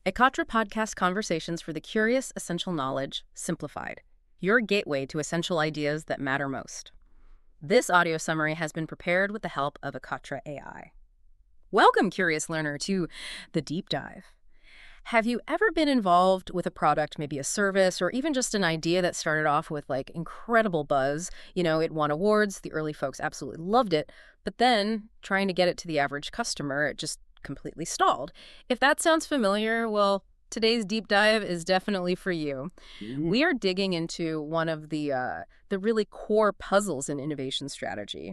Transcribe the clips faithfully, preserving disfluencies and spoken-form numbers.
Ekatra Podcast Conversations for the Curious Essential Knowledge, Simplified. Your gateway to essential ideas that matter most. This audio summary has been prepared with the help of Ekatra A I. Welcome, curious learner, to The Deep Dive. Have you ever been involved with a product, maybe a service, or even just an idea that started off with like incredible buzz? You know, it won awards, the early folks absolutely loved it, but then trying to get it to the average customer, it just completely stalled. If that sounds familiar, well, today's deep dive is definitely for you. Mm-hmm. We are digging into one of the uh, the really core puzzles in innovation strategy.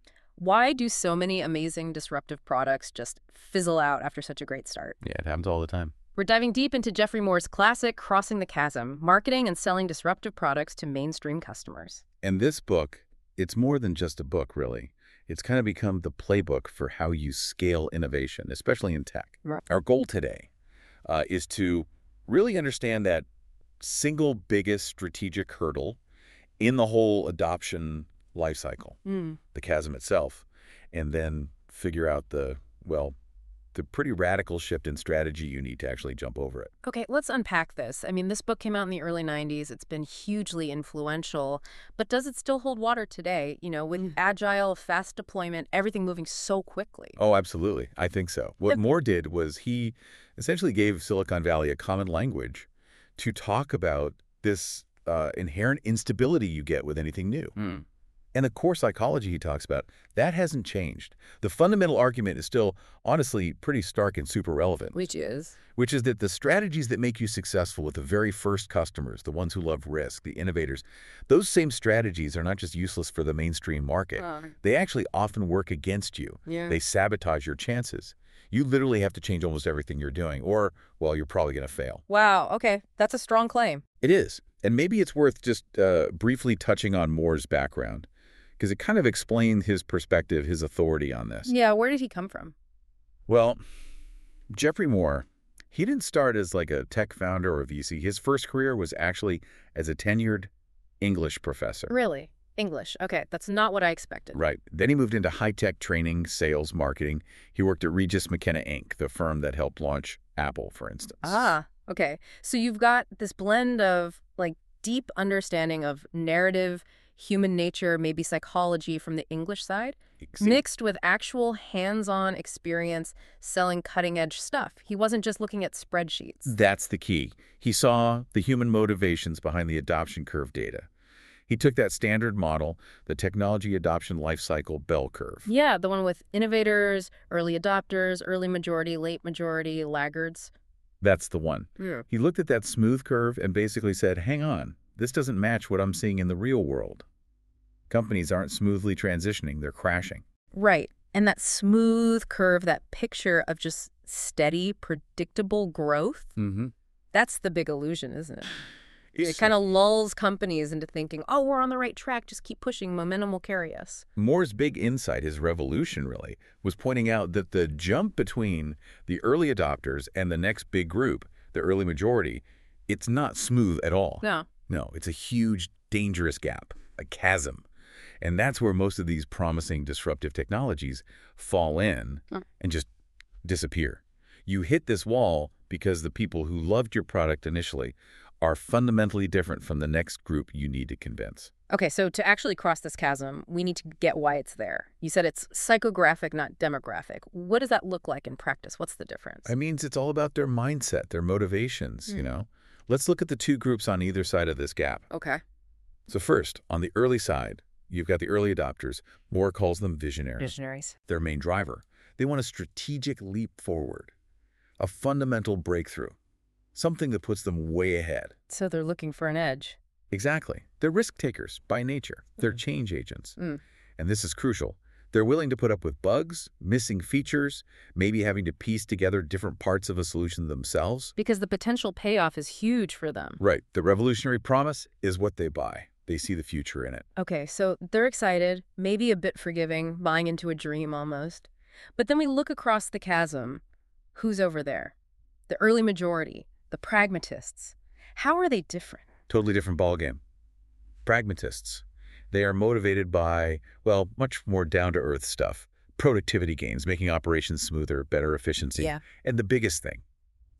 Why do so many amazing disruptive products just fizzle out after such a great start? Yeah, it happens all the time. We're diving deep into Geoffrey Moore's classic Crossing the Chasm, marketing and selling disruptive products to mainstream customers. And this book, it's more than just a book, really. It's kind of become the playbook for how you scale innovation, especially in tech. Right. Our goal today uh, is to really understand that single biggest strategic hurdle in the whole adoption lifecycle, mm. the chasm itself, and then figure out the, well, the pretty radical shift in strategy you need to actually jump over it. Okay, let's unpack this. I mean, this book came out in the early nineties. It's been hugely influential, but does it still hold water today? You know, with agile, fast deployment, everything moving so quickly. Oh, absolutely. I think so. What if Moore did was he essentially gave Silicon Valley a common language to talk about this uh, inherent instability you get with anything new. Mm. And the core psychology he talks about, that hasn't changed. The fundamental argument is still, honestly, pretty stark and super relevant. Which is? Which is that the strategies that make you successful with the very first customers, the ones who love risk, the innovators, those same strategies are not just useless for the mainstream market. Uh, they actually often work against you. Yeah. They sabotage your chances. You literally have to change almost everything you're doing, or, well, you're probably going to fail. Wow, okay. That's a strong claim. It is. And maybe it's worth just uh, briefly touching on Moore's background, because it kind of explained his perspective, his authority on this. Yeah, where did he come from? Well, Geoffrey Moore, he didn't start as like a tech founder or a V C. His first career was actually as a tenured English professor. Really? English. Okay, that's not what I expected. Right. Then he moved into high-tech training, sales, marketing. He worked at Regis McKenna Incorporated, the firm that helped launch Apple, for instance. Ah, okay. So you've got this blend of like deep understanding of narrative, human nature, maybe psychology from the English side, Exactly. mixed with actual hands-on experience selling cutting-edge stuff. He wasn't just looking at spreadsheets. That's the key. He saw the human motivations behind the adoption curve data. He took that standard model, the technology adoption lifecycle bell curve. Yeah, the one with innovators, early adopters, early majority, late majority, laggards. That's the one. Yeah. He looked at that smooth curve and basically said, hang on, this doesn't match what I'm seeing in the real world. Companies aren't smoothly transitioning, they're crashing. Right. And that smooth curve, that picture of just steady, predictable growth, mm-hmm. that's the big illusion, isn't it? It kind of lulls companies into thinking, oh, we're on the right track, just keep pushing, momentum will carry us. Moore's big insight, his revolution really, was pointing out that the jump between the early adopters and the next big group, the early majority, it's not smooth at all. No. No, it's a huge, dangerous gap, a chasm. And that's where most of these promising disruptive technologies fall in oh. and just disappear. You hit this wall because the people who loved your product initially are fundamentally different from the next group you need to convince. Okay, so to actually cross this chasm, we need to get why it's there. You said it's psychographic, not demographic. What does that look like in practice? What's the difference? It means it's all about their mindset, their motivations, mm. you know. Let's look at the two groups on either side of this gap. Okay. So first, on the early side, you've got the early adopters. Moore calls them visionaries. Visionaries. Their main driver. They want a strategic leap forward, a fundamental breakthrough. Something that puts them way ahead. So they're looking for an edge. Exactly. They're risk takers by nature. They're mm. change agents. Mm. And this is crucial. They're willing to put up with bugs, missing features, maybe having to piece together different parts of a solution themselves. Because the potential payoff is huge for them. Right. The revolutionary promise is what they buy. They see the future in it. Okay, so they're excited, maybe a bit forgiving, buying into a dream almost. But then we look across the chasm. Who's over there? The early majority. The pragmatists. How are they different? Totally different ballgame. Pragmatists. They are motivated by, well, much more down-to-earth stuff. Productivity gains, making operations smoother, better efficiency. Yeah. And the biggest thing,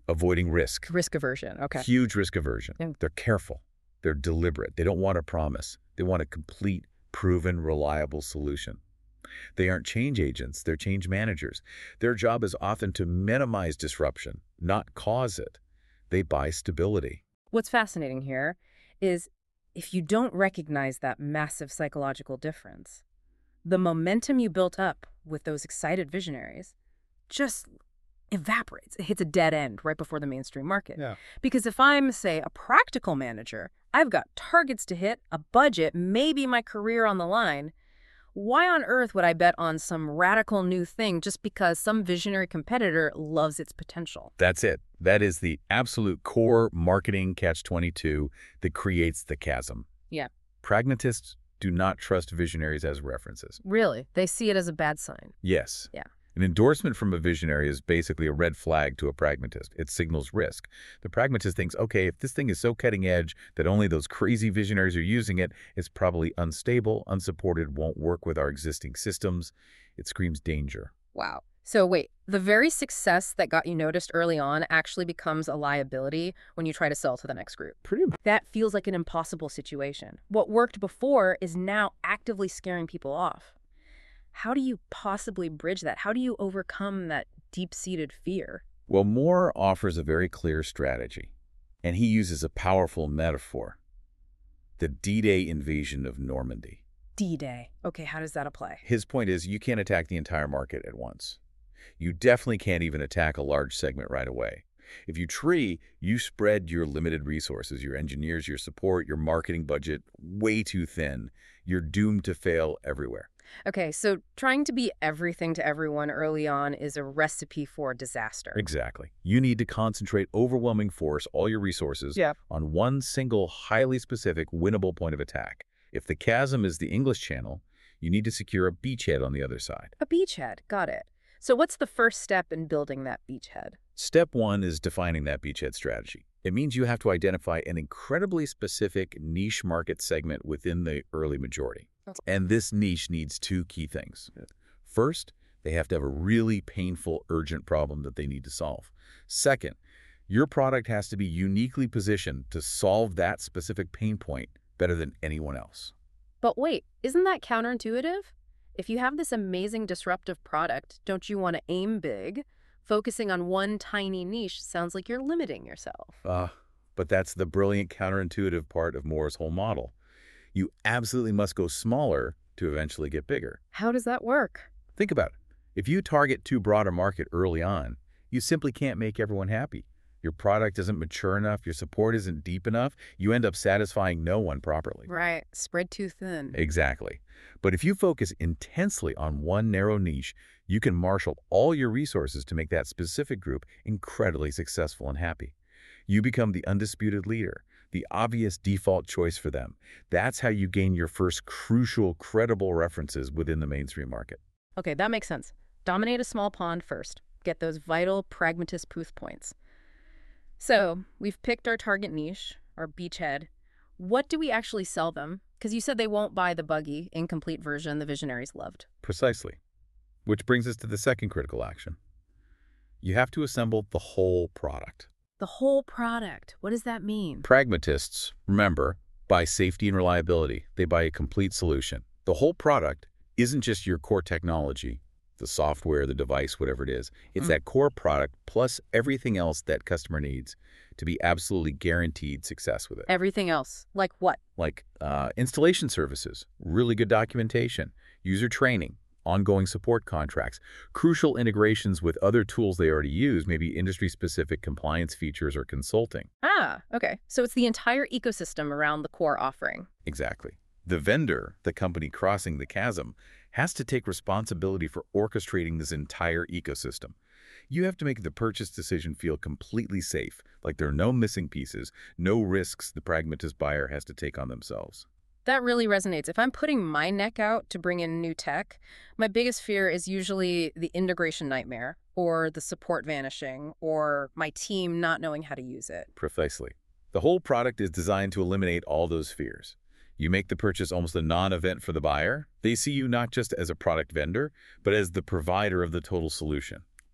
Avoiding risk. Risk aversion. Okay. Huge risk aversion. Yeah. They're careful. They're deliberate. They don't want a promise. They want a complete, proven, reliable solution. They aren't change agents. They're change managers. Their job is often to minimize disruption, not cause it. They buy stability. What's fascinating here is if you don't recognize that massive psychological difference, the momentum you built up with those excited visionaries just evaporates. It hits a dead end right before the mainstream market. Yeah. Because if I'm, say, a practical manager, I've got targets to hit, a budget, maybe my career on the line. Why on earth would I bet on some radical new thing just because some visionary competitor loves its potential? That's it. That is the absolute core marketing catch twenty-two that creates the chasm. Yeah. Pragmatists do not trust visionaries as references. Really? They see it as a bad sign. Yes. Yeah. An endorsement from a visionary is basically a red flag to a pragmatist. It signals risk. The pragmatist thinks, okay, if this thing is so cutting edge that only those crazy visionaries are using it, it's probably unstable, unsupported, won't work with our existing systems. It screams danger. Wow. So wait, the very success that got you noticed early on actually becomes a liability when you try to sell to the next group. Pretty. That feels like an impossible situation. What worked before is now actively scaring people off. How do you possibly bridge that? How do you overcome that deep-seated fear? Well, Moore offers a very clear strategy, and he uses a powerful metaphor. The D-Day invasion of Normandy. D-Day. Okay, how does that apply? His point is you can't attack the entire market at once. You definitely can't even attack a large segment right away. If you tree, you spread your limited resources, your engineers, your support, your marketing budget way too thin. You're doomed to fail everywhere. Okay, so trying to be everything to everyone early on is a recipe for disaster. Exactly. You need to concentrate overwhelming force, all your resources, Yeah. on one single, highly specific, winnable point of attack. If the chasm is the English Channel, you need to secure a beachhead on the other side. A beachhead, got it. So what's the first step in building that beachhead? Step one is defining that beachhead strategy. It means you have to identify an incredibly specific niche market segment within the early majority. And this niche needs two key things. First, they have to have a really painful, urgent problem that they need to solve. Second, your product has to be uniquely positioned to solve that specific pain point better than anyone else. But wait, isn't that counterintuitive? If you have this amazing disruptive product, don't you want to aim big? Focusing on one tiny niche sounds like you're limiting yourself. Ah, uh, but that's the brilliant counterintuitive part of Moore's whole model. You absolutely must go smaller to eventually get bigger. How does that work? Think about it. If you target too broad a market early on, you simply can't make everyone happy. Your product isn't mature enough, your support isn't deep enough, you end up satisfying no one properly. Right. Spread too thin. Exactly. But if you focus intensely on one narrow niche, you can marshal all your resources to make that specific group incredibly successful and happy. You become the undisputed leader, the obvious default choice for them. That's how you gain your first crucial, credible references within the mainstream market. Okay, that makes sense. Dominate a small pond first. Get those vital pragmatist proof points. So, we've picked our target niche, our beachhead. What do we actually sell them? Because you said they won't buy the buggy, incomplete version the visionaries loved. Precisely. Which brings us to the second critical action. You have to assemble the whole product. The whole product. What does that mean? Pragmatists, remember, buy safety and reliability. They buy a complete solution. The whole product isn't just your core technology, the software, the device, whatever it is. It's Mm. that core product plus everything else that customer needs to be absolutely guaranteed success with it. Everything else. Like what? Like uh, installation services, really good documentation, user training, ongoing support contracts, crucial integrations with other tools they already use, maybe industry-specific compliance features or consulting. Ah, okay. So it's the entire ecosystem around the core offering. Exactly. The vendor, the company crossing the chasm, has to take responsibility for orchestrating this entire ecosystem. You have to make the purchase decision feel completely safe, like there are no missing pieces, no risks the pragmatist buyer has to take on themselves. That really resonates. If I'm putting my neck out to bring in new tech, my biggest fear is usually the integration nightmare, or the support vanishing, or my team not knowing how to use it. Precisely. The whole product is designed to eliminate all those fears. You make the purchase almost a non-event for the buyer. They see you not just as a product vendor, but as the provider of the total solution.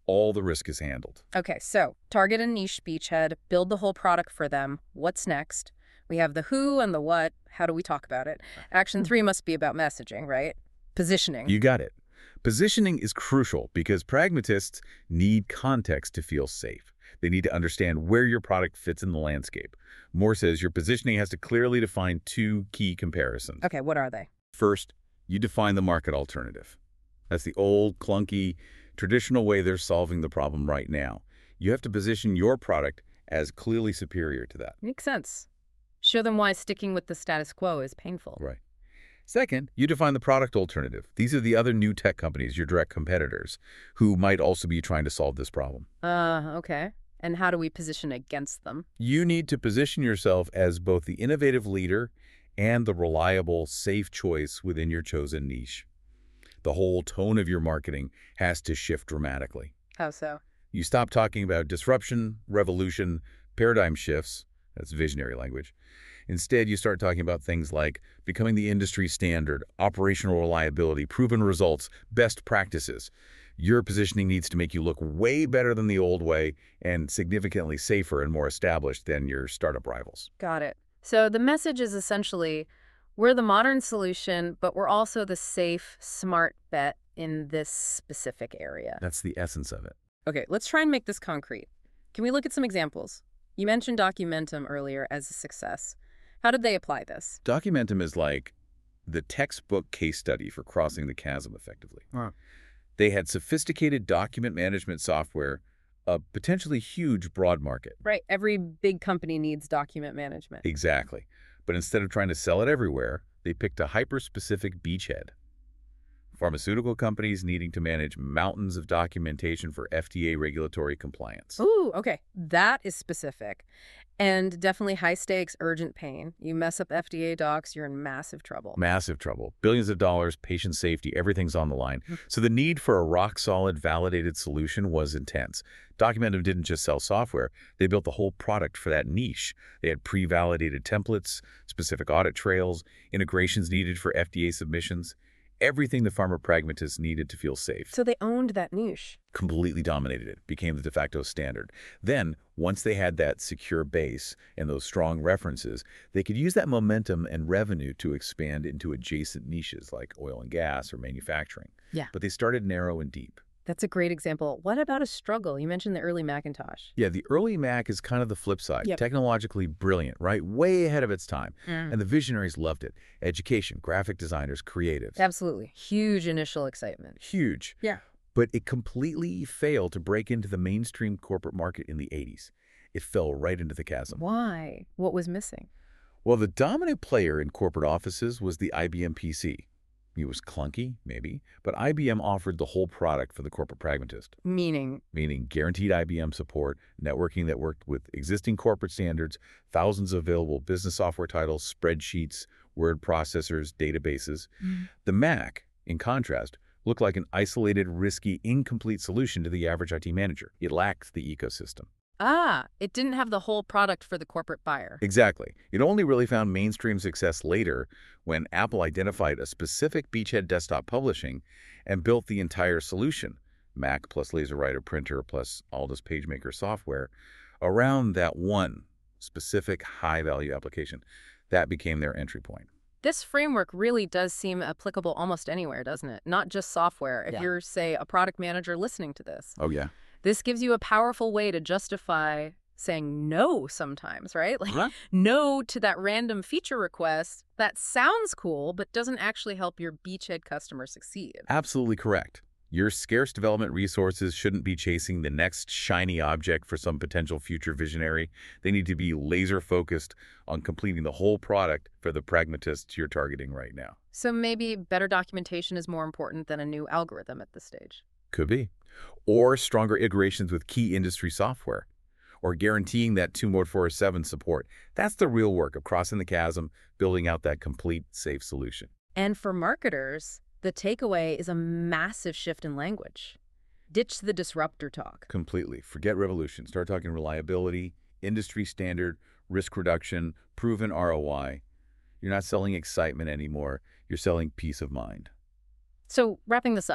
all the risk is handled. Okay, so target a niche beachhead, build the whole product for them. What's next? We have the who and the what. How do we talk about it? Action three must be about messaging, right? Positioning. You got it. Positioning is crucial because pragmatists need context to feel safe. They need to understand where your product fits in the landscape. Moore says your positioning has to clearly define two key comparisons. Okay, what are they? First, you define the market alternative. That's the old, clunky, traditional way they're solving the problem right now. You have to position your product as clearly superior to that. Makes sense. Show them why sticking with the status quo is painful. Right. Second, you define the product alternative. These are the other new tech companies, your direct competitors, who might also be trying to solve this problem. Uh, okay. And how do we position against them? You need to position yourself as both the innovative leader and the reliable, safe choice within your chosen niche. The whole tone of your marketing has to shift dramatically. How so? You stop talking about disruption, revolution, paradigm shifts. That's visionary language. Instead, you start talking about things like becoming the industry standard, operational reliability, proven results, best practices. Your positioning needs to make you look way better than the old way and significantly safer and more established than your startup rivals. Got it. So the message is essentially, we're the modern solution, but we're also the safe, smart bet in this specific area. That's the essence of it. Okay, let's try and make this concrete. Can we look at some examples? You mentioned Documentum earlier as a success. How did they apply this? Documentum is like the textbook case study for crossing the chasm effectively. Wow. They had sophisticated document management software, a potentially huge broad market. Right. Every big company needs document management. Exactly. But instead of trying to sell it everywhere, they picked a hyper-specific beachhead. Pharmaceutical companies needing to manage mountains of documentation for F D A regulatory compliance. Ooh, okay. That is specific. And definitely high stakes, urgent pain. You mess up F D A docs, you're in massive trouble. Massive trouble. Billions of dollars, patient safety, everything's on the line. So the need for a rock-solid, validated solution was intense. Documentum didn't just sell software. They built the whole product for that niche. They had pre-validated templates, specific audit trails, integrations needed for F D A submissions. Everything the pharma pragmatists needed to feel safe. So they owned that niche. Completely dominated it, became the de facto standard. Then, once they had that secure base and those strong references, they could use that momentum and revenue to expand into adjacent niches like oil and gas or manufacturing. Yeah. But they started narrow and deep. That's a great example. What about a struggle? You mentioned the early Macintosh. Yeah, the early Mac is kind of the flip side. Yep. Technologically brilliant, right? Way ahead of its time. Mm. And the visionaries loved it. Education, graphic designers, creatives. Absolutely. Huge initial excitement. Huge. Yeah. But it completely failed to break into the mainstream corporate market in the eighties. It fell right into the chasm. Why? What was missing? Well, the dominant player in corporate offices was the I B M P C. It was clunky, maybe, but I B M offered the whole product for the corporate pragmatist. Meaning? Meaning guaranteed I B M support, networking that worked with existing corporate standards, thousands of available business software titles, spreadsheets, word processors, databases. Mm. The Mac, in contrast, looked like an isolated, risky, incomplete solution to the average I T manager. It lacked the ecosystem. Ah, it didn't have the whole product for the corporate buyer. Exactly. It only really found mainstream success later when Apple identified a specific beachhead desktop publishing and built the entire solution, Mac plus LaserWriter printer plus Aldus PageMaker software, around that one specific high-value application. That became their entry point. This framework really does seem applicable almost anywhere, doesn't it? Not just software. If Yeah. you're, say, a product manager listening to this. Oh, yeah. This gives you a powerful way to justify saying no sometimes, right? Like Huh? no to that random feature request that sounds cool, but doesn't actually help your beachhead customer succeed. Absolutely correct. Your scarce development resources shouldn't be chasing the next shiny object for some potential future visionary. They need to be laser-focused on completing the whole product for the pragmatists you're targeting right now. So maybe better documentation is more important than a new algorithm at this stage. Could be. Or stronger integrations with key industry software. Or guaranteeing that two mode four seven support. That's the real work of crossing the chasm, building out that complete, safe solution. And for marketers, the takeaway is a massive shift in language. Ditch the disruptor talk. Completely. Forget revolution. Start talking reliability, industry standard, risk reduction, proven R O I. You're not selling excitement anymore. You're selling peace of mind. So wrapping this up,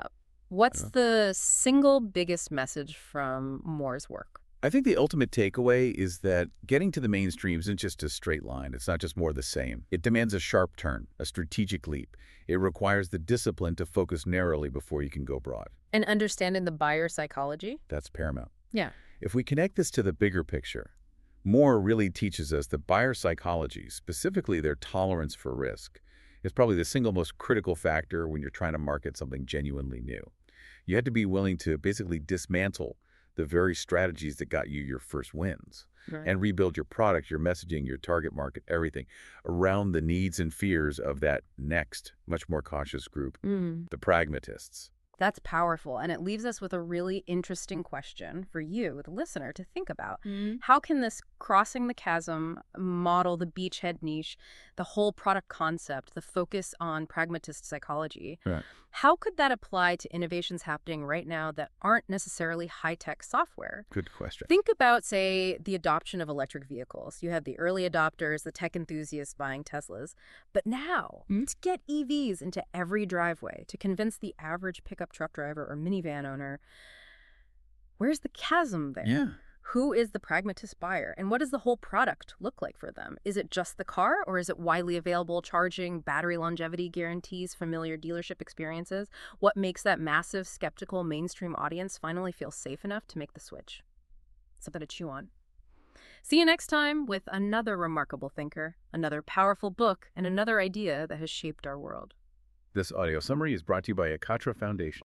What's the single biggest message from Moore's work? I think the ultimate takeaway is that getting to the mainstream isn't just a straight line. It's not just more of the same. It demands a sharp turn, a strategic leap. It requires the discipline to focus narrowly before you can go broad. And understanding the buyer psychology? That's paramount. Yeah. If we connect this to the bigger picture, Moore really teaches us that buyer psychology, specifically their tolerance for risk, is probably the single most critical factor when you're trying to market something genuinely new. You had to be willing to basically dismantle the very strategies that got you your first wins Right. and rebuild your product, your messaging, your target market, everything around the needs and fears of that next, much more cautious group, Mm. the pragmatists. That's powerful, and it leaves us with a really interesting question for you, the listener, to think about. Mm. How can this crossing the chasm model, the beachhead niche, the whole product concept, the focus on pragmatist psychology, Right. how could that apply to innovations happening right now that aren't necessarily high-tech software? Good question. Think about, say, the adoption of electric vehicles. You have the early adopters, the tech enthusiasts buying Teslas. But now, Mm. to get E Vs into every driveway, to convince the average pickup truck driver or minivan owner, where's the chasm there? Yeah. Who is the pragmatist buyer? And what does the whole product look like for them? Is it just the car, or is it widely available charging, battery longevity guarantees, familiar dealership experiences? What makes that massive, skeptical mainstream audience finally feel safe enough to make the switch? Something to chew on. See you next time with another remarkable thinker, another powerful book, and another idea that has shaped our world. This audio summary is brought to you by Akatra Foundation.